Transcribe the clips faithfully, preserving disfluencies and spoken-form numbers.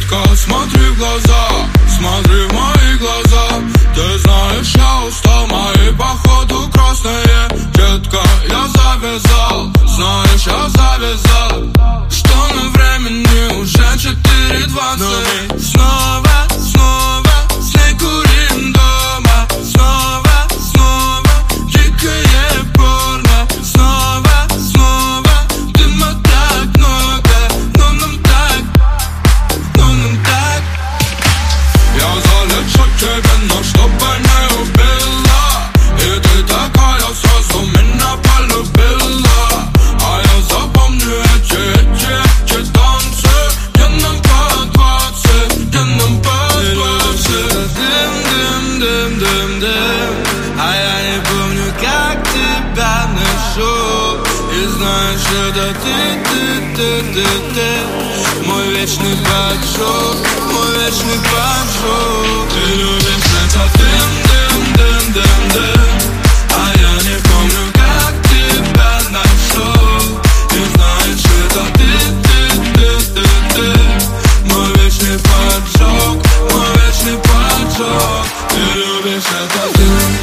Детка, смотри в глаза, смотри в мои глаза. Ты знаешь, я устал, мои походу красные. Детка, я завязал, знаешь, я завязал. Что на времени уже четыре двадцать. Но мы снова, снова с ней курим дома. Снова, снова дикое порно. Снова, снова дыма так много. Но нам так, но нам так. Я залечу тебя, но чтобы не убила. И ты такая сразу меня полюбила. А я запомню эти, эти, эти танцы. Где нам по двадцать, где нам по двадцать. Дым, дым, дым, дым, дым. А я не помню, как тебя ношу. И знаешь, это ты, ты, ты, ты, ты. Мой вечный поджог, мой вечный поджог. Ты любишь это дым, дым, дым, дым, дым. А я не помню, как тебя нашел. И знаешь, это ты, ты, ты, ты, ты. Мой вечный поджог, мой вечный поджог. Ты любишь это дым.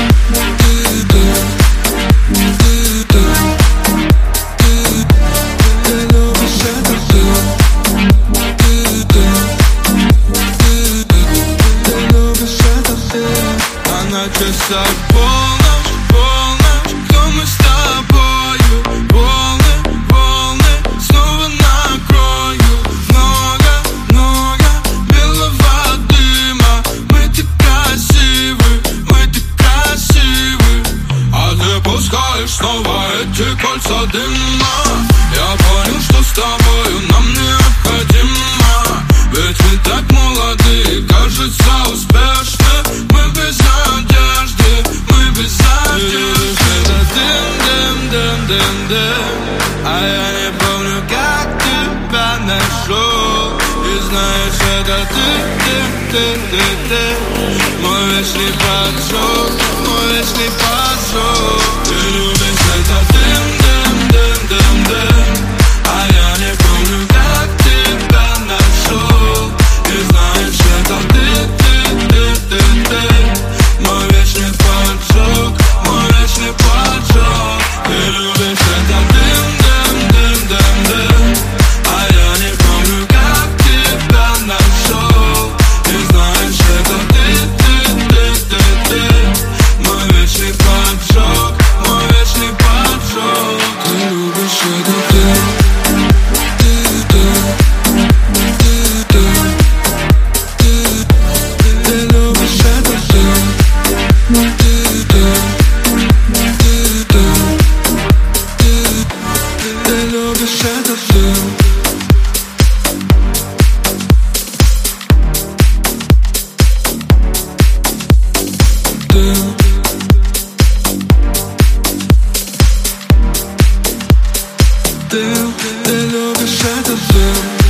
На часах полночь, полночь, кто мы с тобою? Волны, волны, снова накрою. Много, много белого дыма. Мы так красивы, мы так красивы. А ты пускаешь снова эти кольца дыма. Я понял, что с тобою нам необходимо. Ведь мы так молоды, кажется успешны. Мы без надежды, мы без надежды. Это дым, дым, дым, дым, дым. А я не помню, как тебя нашел. И знаешь, это ты, ты, ты, ты, ты. Мой вечный поджог, мой вечный поджог. Ты любишь это дым, дым, дым, дым, дым. А я не помню, как тебя нашел. И знаешь, это ты, ты, ты, ты, ты. Мой вечный поджог, мой вечный поджог. Ты любишь это дым, дым, дым, дым, дым. А я не помню, как тебя нашел. И знаешь, это ты, ты, ты, ты, ты. Мой вечный поджог, мой вечный поджог. Ты любишь это дым. Ты, ты любишь этот дым.